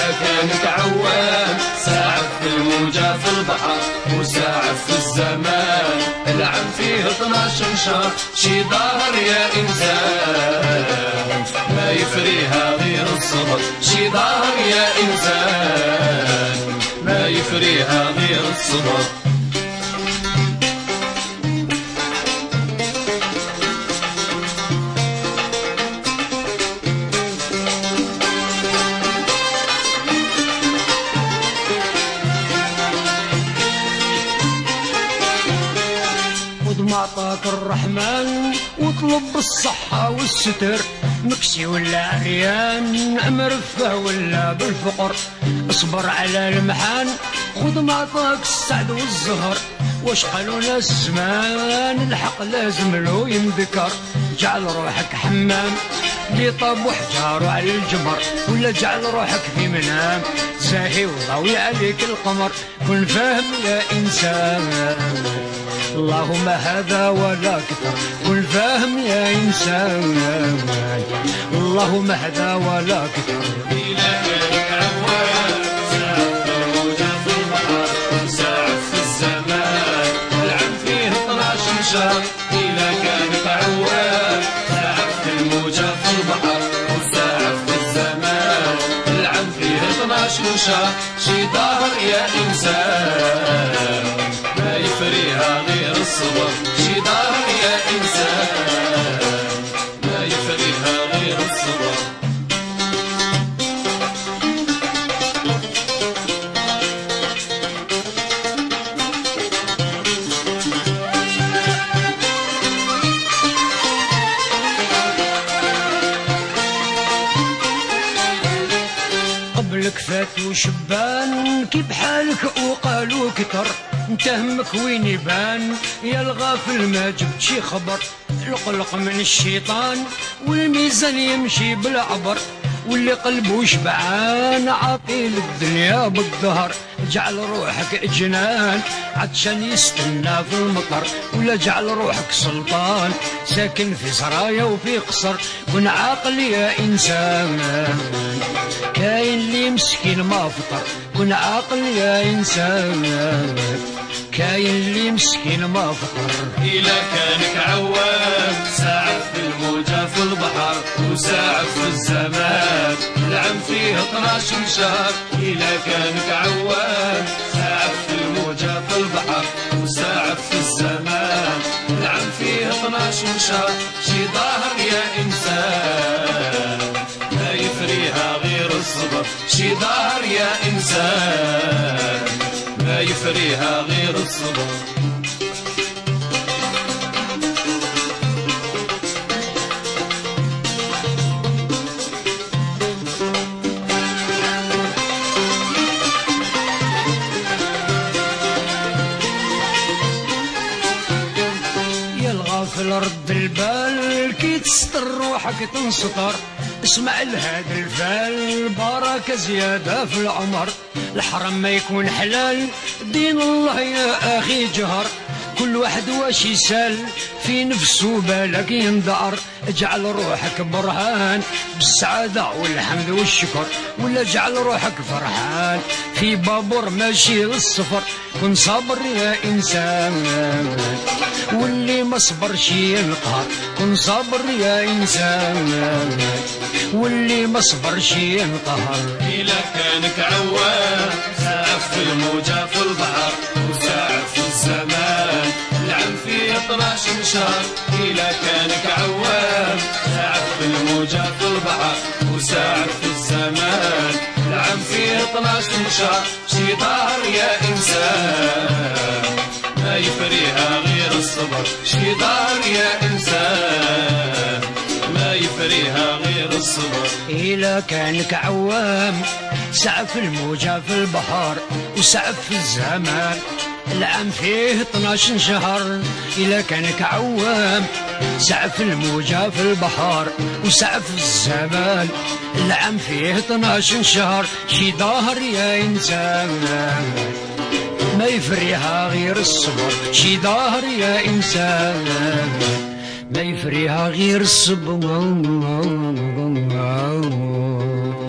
كانك عوام ساعة في الموجة في البحر وساعة في الزمان العام فيه 12 شهر شي ظهر يا إنسان ما يفريها غير الصبر شي ظهر يا إنسان ما يفريها غير الصبر معطاك الرحمن واطلب بالصحة والستر مكسي ولا عريان مرفه ولا بالفقر اصبر على المحان خذ معطاك السعد والزهر واش قالوا ناس زمان الحق لازم له ينذكر جعل روحك حمام اللي طاب وحجاره على الجمر ولا جعل روحك في منام زاهي وضوي عليك القمر كن فاهم يا إنسان اللهم هذا ولا كثر كن فاهم يا إنسان اللهم هذا ولا كثر إلى كانك عوام ساعة في الموجة في البحر وساعة في الزمان العام فيه 12 شهر إلى كانك عوام ساعة في الموجة في البحر وساعة في الزمان العام فيه 12 شهر شي ظهر يا إنسان ما يفريها غير الصبر شي ظهر يا إنسان ما يفريها غير الصبر قبلك فاتوا شبان كيف حالك وقالوا كتر انت همك وين يبان يا الغافل ما جبت شي خبر القلق من الشيطان والميزان يمشي بالعبر واللي قلبه شبعان عاطي للدنيا بالظهر جعل روحك جنان عطشان يستنى في المطر ولا جعل روحك سلطان ساكن في سرايا وفي قصر كن عاقل يا إنسان كاين اللي مسكين ما فطر كن عاقل يا إنسان كاين اللي مسكين ما فطر إلى كانك عوام ساعة في الموجة في البحر وساعة في الزمان العام فيه 12 شهر إلى كانك عوام ساعة في الموجة في البحر وساعة في الزمان العام فيه 12 شهر شي ظاهر يا إنسان ما يفريها غير الصبر شي ظاهر يا إنسان ما يفريها غير الصبر في الارض البال كي تستر روحك تنسطر اسمع لهذا الفال بركة زيادة في العمر الحرم ما يكون حلال دين الله يا أخي جهر كل واحد واش يسال في نفسه بالك يندعر اجعل روحك برهان بالسعادة والحمد والشكر ولا اجعل روحك فرحان في بابور ماشي للسفر كن صبر يا إنسان واللي ما صبرش ينقهر كن صبر يا إنسان واللي ما صبرش ينقهر إلا كانك عوام ساعة في الموجة في البحر وساعة في الزمان العام فيه 12 شهر إلا كانك عوام ساعة في الموجة في البحر وساعة في الزمان العام فيه 12 شهر شي ظهر يا إنسان ما يفريها غير الصبر شي ظهر يا إنسان ما يفريها غير الصبر إلا كانك عوام سعى في الموجة في البحر وسعى في الزمان العام فيه 12 شهر إلا كانك عوام سعى في الموجة في البحر وسعى في الزمان العام فيه 12 شهر شي ظاهر يا إنسان ما يفريها غير الصبر شي ظاهر يا إنسان ما يفريها غير الصبر